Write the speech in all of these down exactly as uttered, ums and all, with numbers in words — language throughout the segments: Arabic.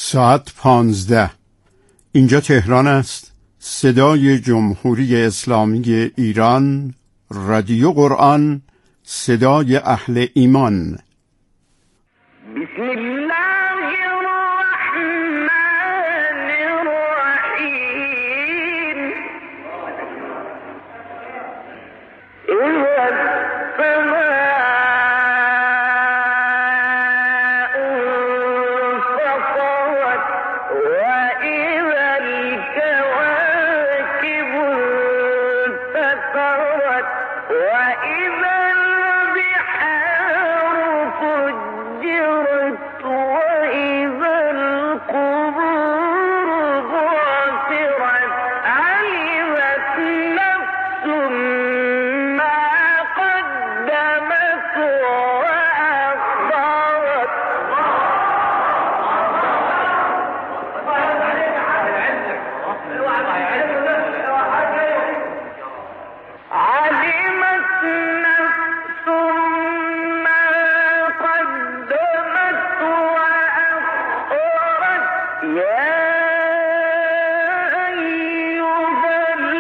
ساعت پانزده. اینجا تهران است. صدای جمهوری اسلامی ایران، رادیو قرآن، صدای اهل ایمان. بسم الله الرحمن الرحیم. اذا السماء انفطرت واذا الكواكب انتثرت واذا البحار فجرت واذا القبور بعثرت علمت نفس ما قدمت وأخرت. علمت نفس ما قدمت وأخرت. يا أيها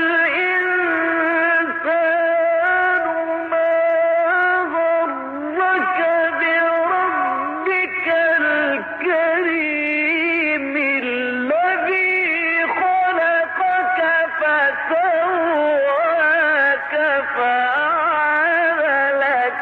الإنسان ما غرك بربك الكريم الذي خلقك فسواك فعدلك.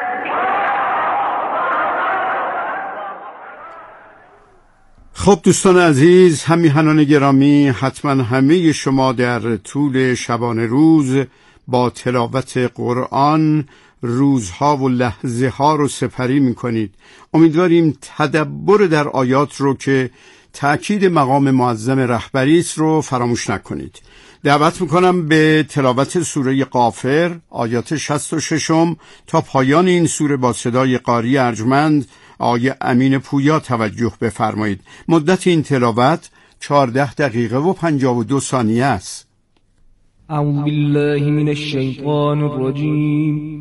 خب دوستان عزیز، همیهنان گرامی، حتما همه شما در طول شبانه روز با تلاوت قرآن روزها و لحظه ها رو سپری می کنید. امیدواریم تدبر در آیات رو که تأکید مقام معظم رهبری است رو فراموش نکنید. دعوت میکنم به تلاوت سوره غافر آیات شصت و شش تا پایان این سوره با صدای قاری ارجمند آقای امین پویا توجه بفرمایید. مدت این تلاوت چهارده دقیقه و پنجاه و دو ثانیه است. اعوذ بالله من الشیطان الرجیم.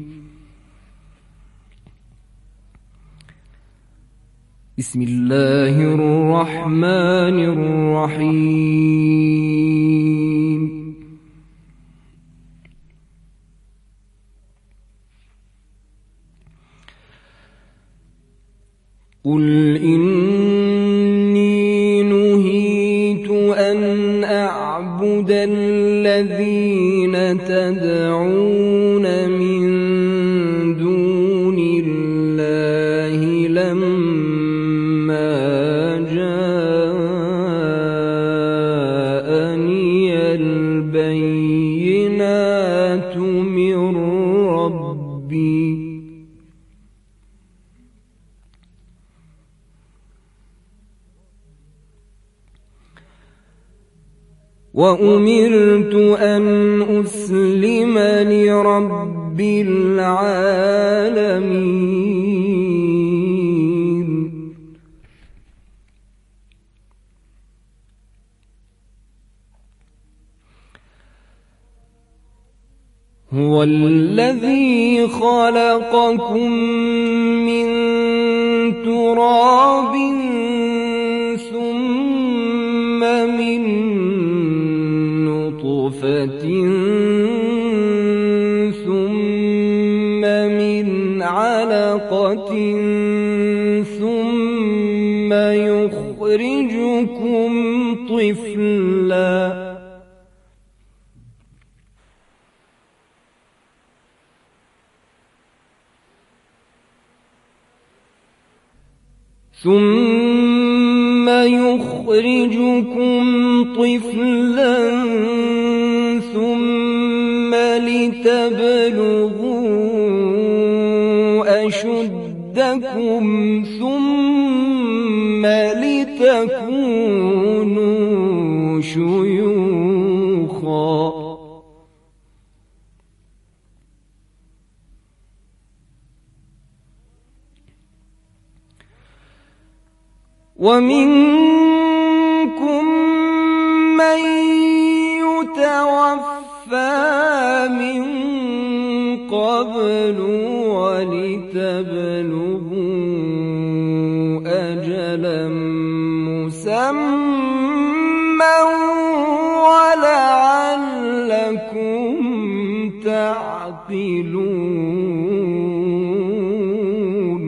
بسم الله الرحمن الرحیم. قل إني نهيت أن أعبد الذين تدعون من دون الله لما جاءني البينات من ربي وأمرت أن أسلم لرب العالمين. هو الذي خلقكم من تراب ثم من نطفة ثم من علقة ثم يخرجكم طفلا ثم يخرجكم طفلا ثم لتبلغوا أشدكم ثم لتكونوا شيوخا ومنكم من يتوفى من قبل ولتبلغوا أجلا أجلا مسمى ولعلكم تعقلون.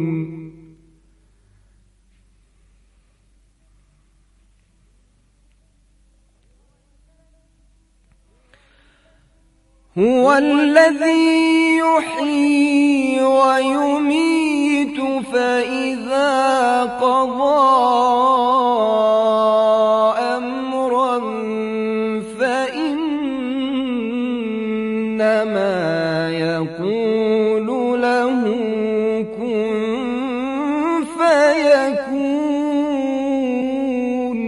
هو الذي يحيي ويميت فإذا قضى أمرا فإنما يقول له كن فيكون.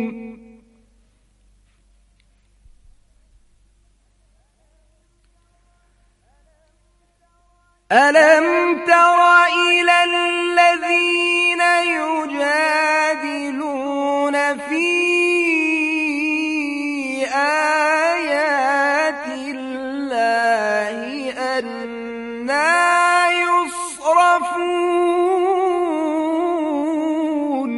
ألم تر إلى الذين يجادلون في آيات الله أنى يصرفون.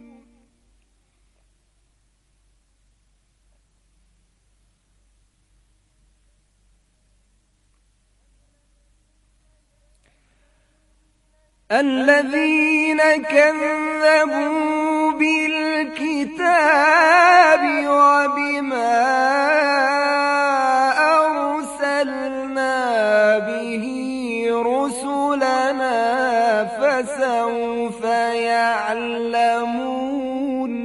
الذين كذبوا بالكتاب وبما أرسلنا به رسلنا فسوف يعلمون.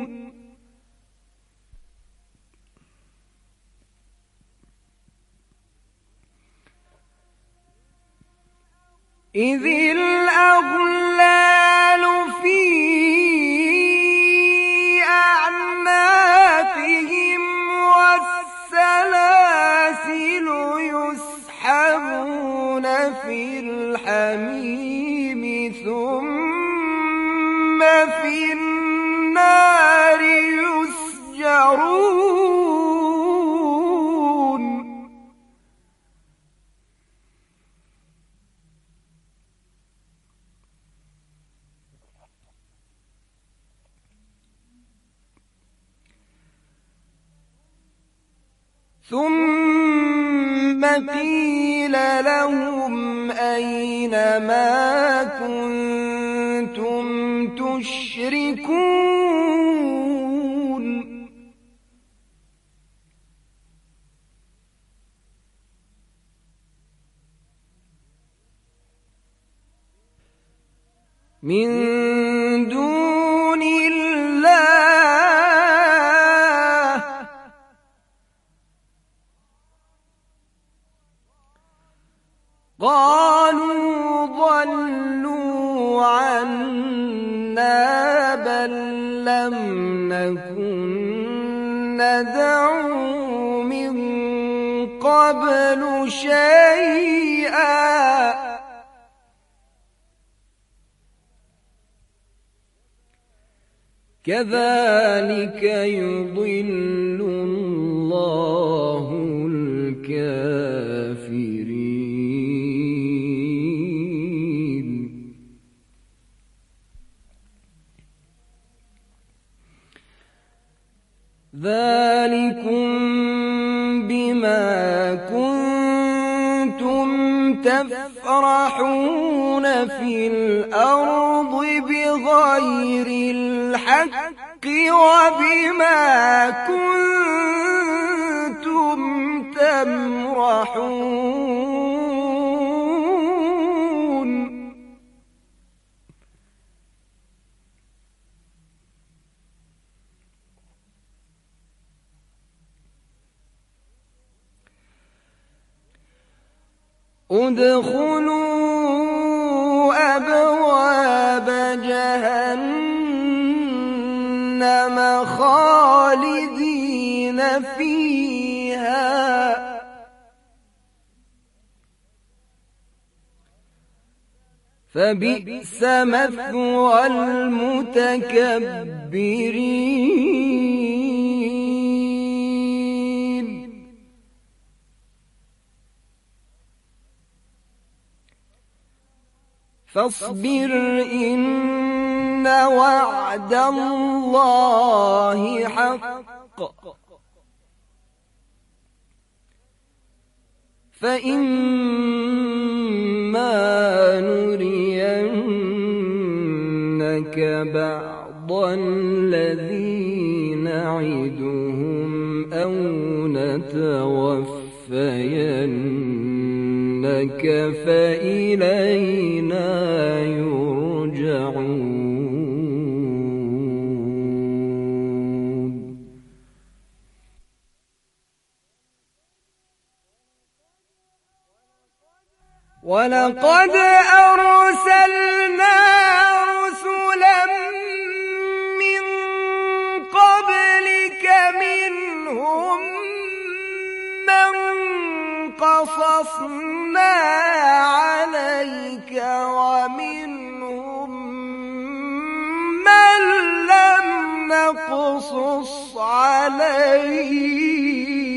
إذ الأغلال في أعناقهم والسلاسل يسحبون في الحميم ثم في النار يسجرون. ثم قيل لهم أين ما كنتم تشركون. من دون الله قالوا ضلوا عنا بل لم نكن ندعو من قبل شيئا كذلك يضل الله الكافرين. ذلكم بما كنتم تفرحون في الأرض بغير الحق وبما كنتم تمرحون. ادخلوا أبواب جهنم خالدين فيها فبئس مثوى المتكبرين. فاصبر إن وعد الله حق فإما نرينك بعض الذي نعدهم أو نتوفينك فإلينا يرجعون. ولقد أرسلنا رسلا من قبلك منهم من قصصنا عليك ومنهم من لم نقصص عليك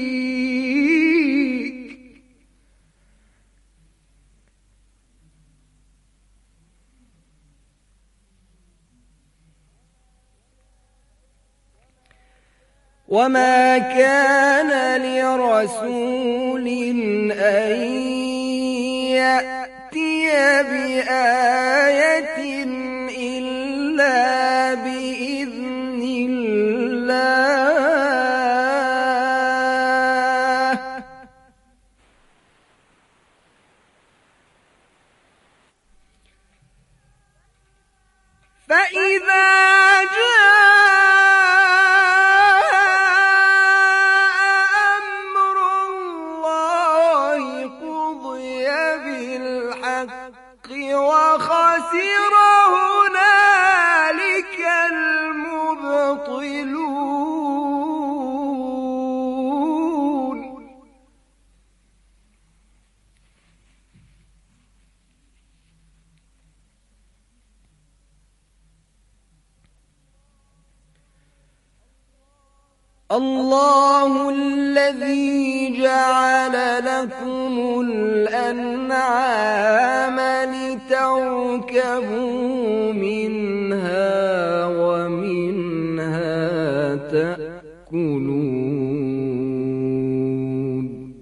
وما كان لرسول أن يأتي بآية إلا بإذن الله فإذا وخسر هنالك المبطلون. الله الذي جعل لكم الأنعام لتركبوا منها ومنها تأكلون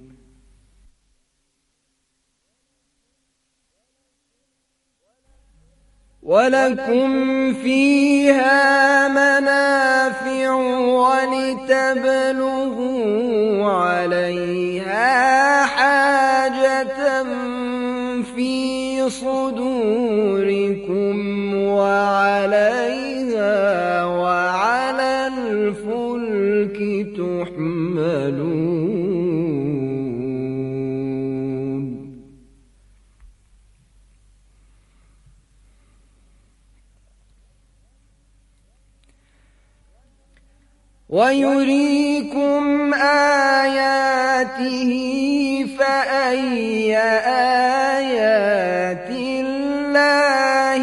ولكم فيها منافع ولتبلغوا عليها حاجة في صدوركم وعليها وعلى الفلك تحملون. ويريكم آياته فأي آيات الله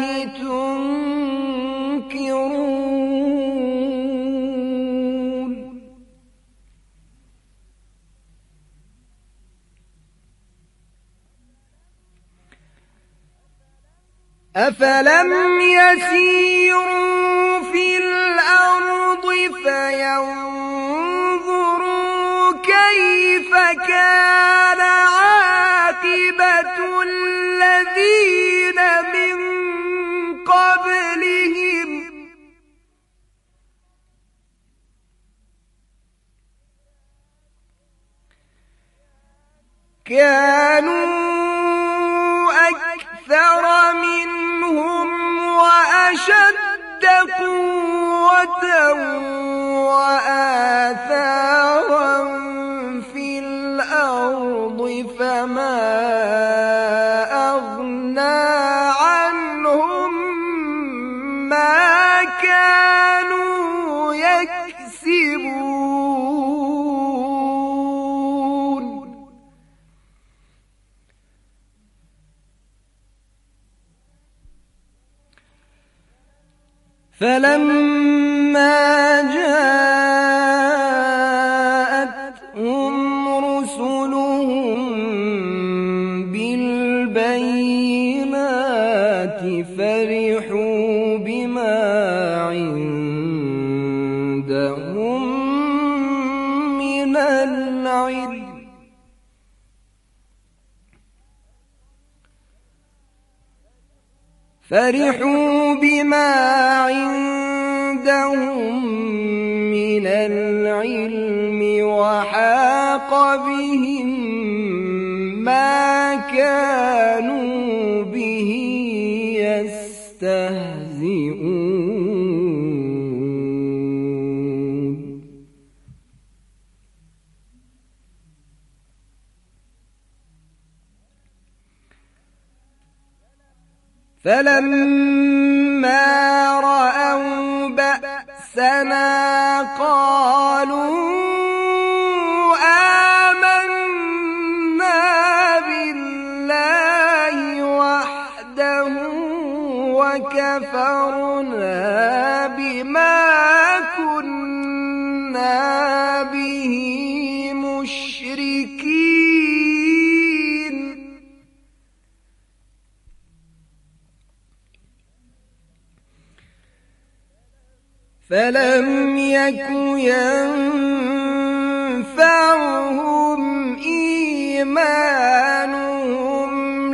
تنكرون. أفلم يسيروا في الأرض فينظروا كيف كان عاقبة الذين من قبلهم كانوا أكثر منهم وأشد قوة وآثارا في الأرض فما أغنى عنهم ما كانوا يكسبون. فلما جاءتهم رسلهم بالبينات فرحوا بما عندهم من العلم فرحوا بما عندهم من العلم وحاق بهم ما كانوا به يستهزئون فلما رأوا بأسنا قالوا آمنا بالله وحده وكفرنا بما كنا به مشركين فلم يك ينفعهم إيمانهم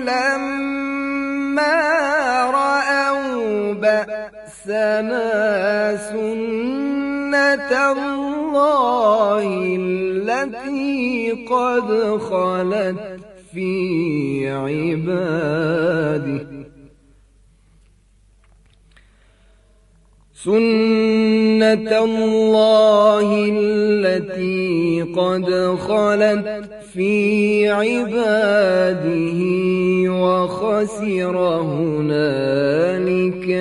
لما رأوا بأسنا سنة الله التي قد خلت في عباده سنة الله التي قد خلت في عباده وخسر هنالك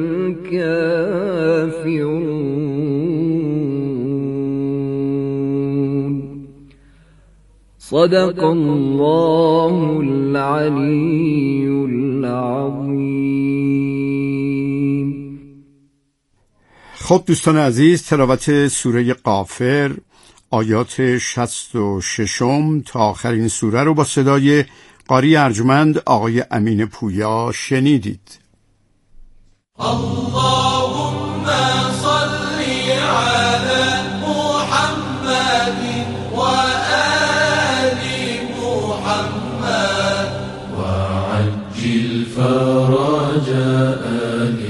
الكافرون صدق الله العلي العظيم. خب دوستان عزیز، تلاوت سوره غافر آیات شصت و شش تا آخرین سوره رو با صدای قاری ارجمند آقای امین پویا شنیدید. اللهم صل علی محمد و آل محمد و عجل فرج آل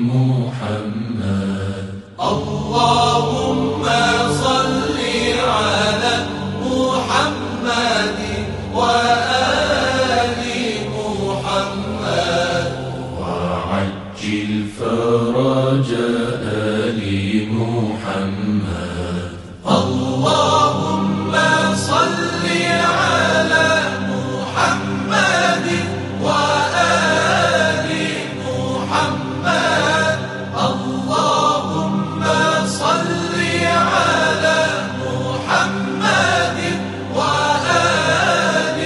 محمد. اللهم صل على محمد وآل محمد وعجل فرج آل محمد. اللهم صل على محمد وآل محمد. اللهم صل على محمد وآل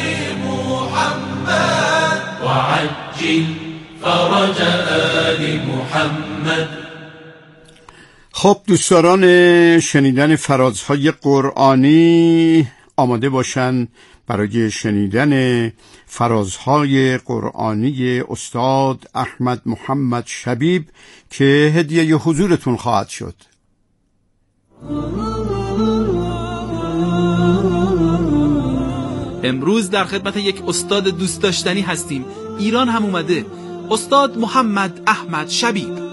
محمد وعجل فرج آل محمد. خب دوستان، شنیدن فرازهای قرآنی آماده باشن برای شنیدن فرازهای قرآنی استاد احمد محمد شبیب که هدیه حضورتون خواهد شد. امروز در خدمت یک استاد دوست داشتنی هستیم. ایران هم اومده. استاد محمد احمد شبیب.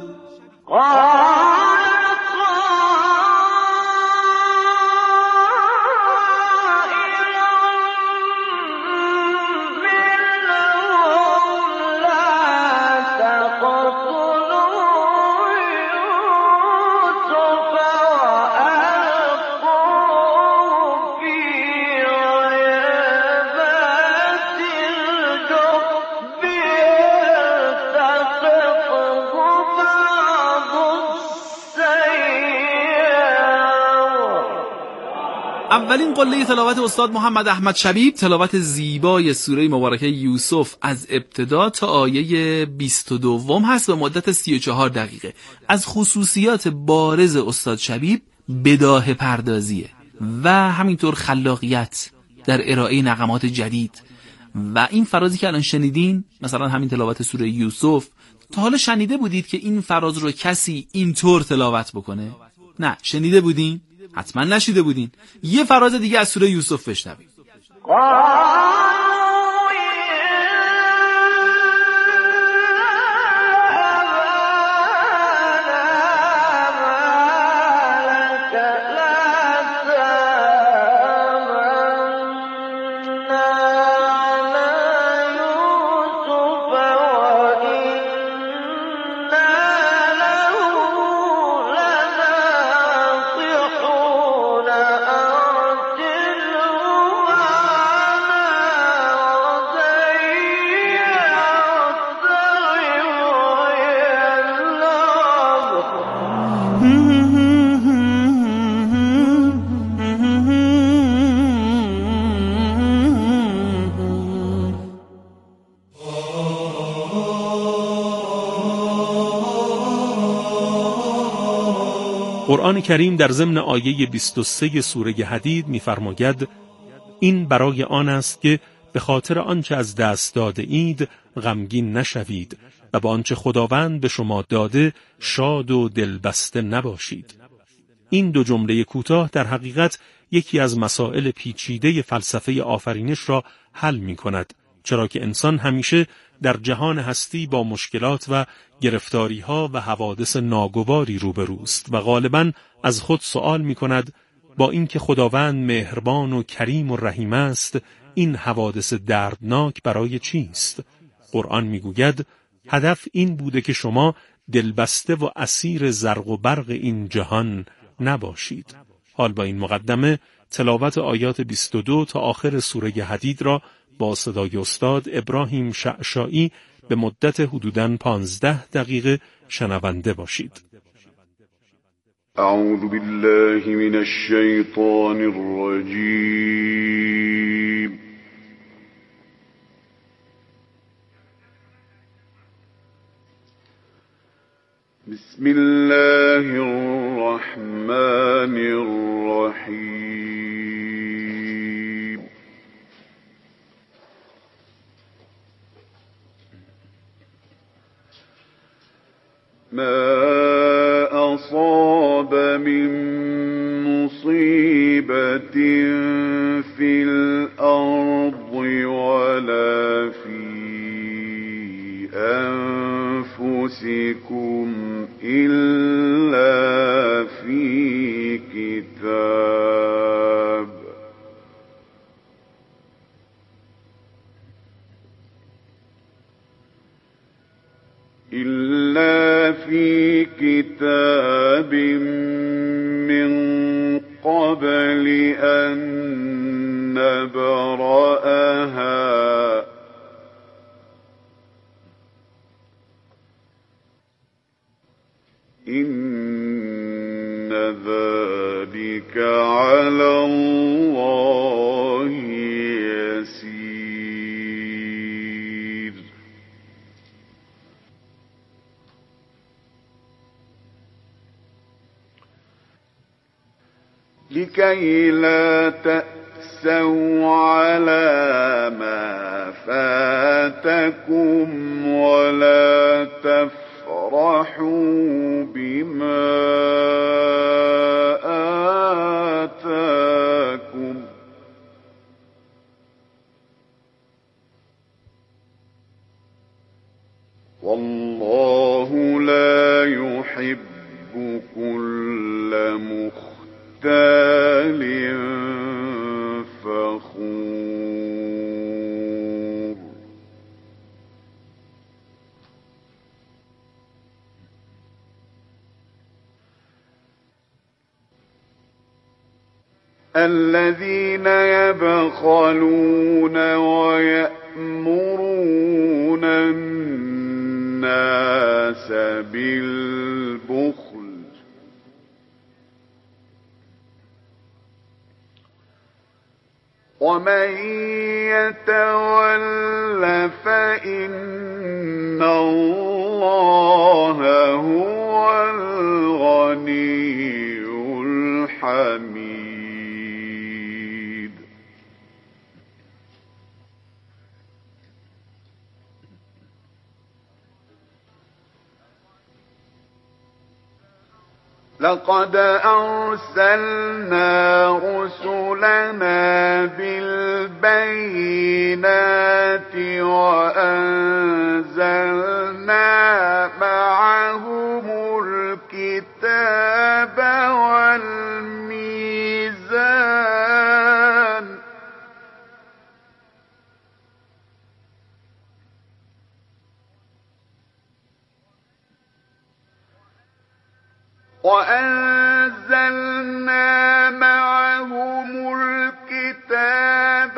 اولین قله تلاوت استاد محمد احمد شبیب تلاوت زیبای سوره مبارکه یوسف از ابتدا تا آیه بیست و دو هست به مدت سی و چهار دقیقه. از خصوصیات بارز استاد شبیب بداهه پردازیه و همینطور خلاقیت در ارائه نغمات جدید. و این فرازی که الان شنیدین، مثلا همین تلاوت سوره یوسف، تا حالا شنیده بودید که این فراز رو کسی اینطور تلاوت بکنه؟ نه شنیده بودین؟ حتما نشیده بودین. یه فراز دیگه از سوره یوسف بشنویم. قرآن کریم در ضمن آیه بیست و سه سوره حدید می‌فرماید این برای آن است که به خاطر آنچه از دست داده اید غمگین نشوید و با آنچه خداوند به شما داده شاد و دلبسته نباشید. این دو جمله کوتاه در حقیقت یکی از مسائل پیچیده فلسفه آفرینش را حل می‌کند، چرا که انسان همیشه در جهان هستی با مشکلات و گرفتاری‌ها و حوادث ناگواری روبروست و غالباً از خود سوال می‌کند با اینکه خداوند مهربان و کریم و رحیم است، این حوادث دردناک برای چیست؟ قرآن می‌گوید هدف این بوده که شما دلبسته و اسیر زرق و برق این جهان نباشید. حال با این مقدمه تلاوت آیات بیست و دو تا آخر سوره حدید را با صدای استاد ابراهیم شعشاعی به مدت حدوداً پانزده دقیقه شنونده باشید. اعوذ بالله من الشیطان الرجیم. بسم الله الرحمن الرحیم. ما أصاب من مصيبة في الأرض ولا في أنفسكم إلا في كتاب إلا في كتاب من قبل أن نبرأها إن ذلك على الله يسير. لكي لا تأسوا على ما فاتكم ولا تفرحوا بما آتاكم والله لا يحب كل مختال فخور. الذين يبخلون ويأمرون الناس بالبخل ومن يتول فإن الله هو الغني الحميد. لقد أرسلنا رسلنا بالبينات وأنزلنا معهم الكتاب والميزان وأنزلنا معهم الكتاب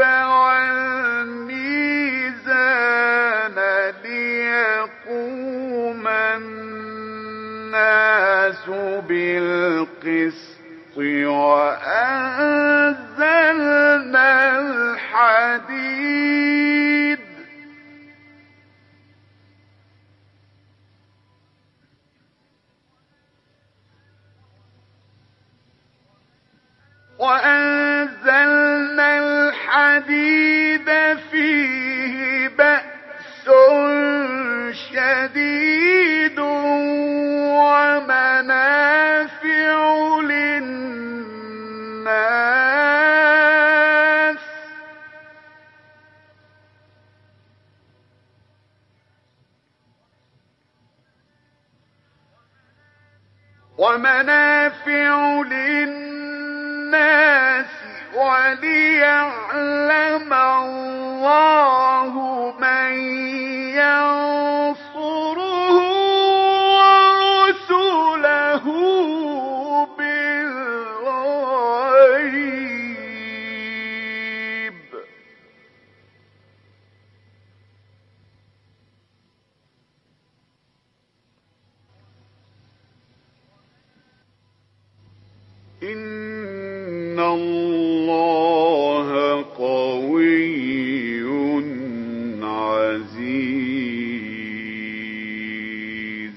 والميزان ليقوم الناس بالقسط وأنزلنا الحديد وأنزلنا الحديد فيه بأس شديد ومنافع للناس ومنافع للناس الناس وليعلم الله من ينصره ورسله بالغيب إن الله قوي عزيز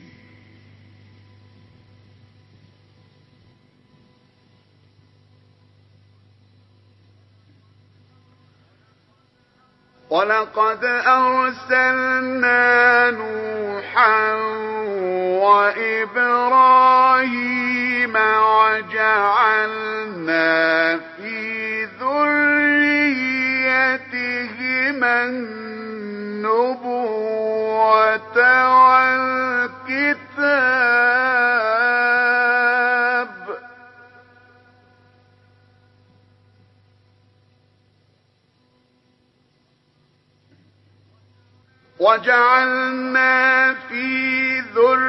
ولقد أرسلنا نوحا وإبراهيم وجعلنا في ذريتهما النبوة والكتاب وجعلنا في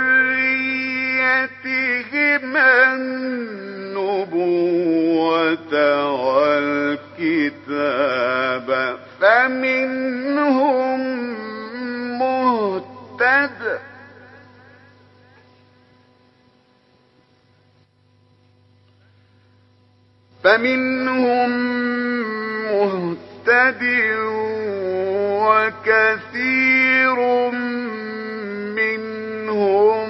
ذريتهما النبوة والكتاب فمنهم مهتد فمنهم مهتد وكثير منهم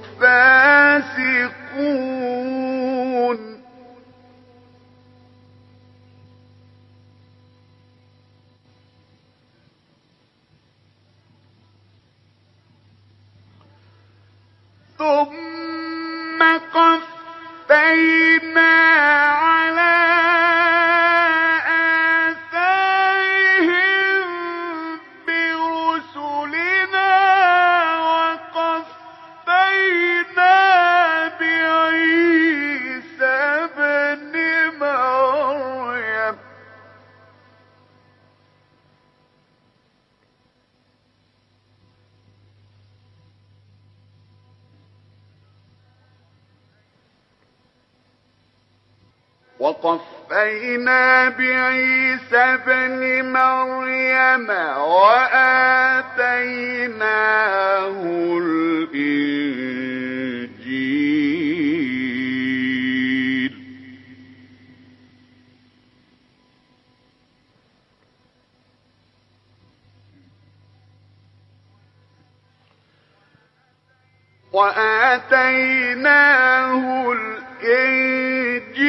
فاسقون ثم قفينا على وقفينا بعيسى ابن مريم وآتيناه الإنجيل وآتيناه الإنجيل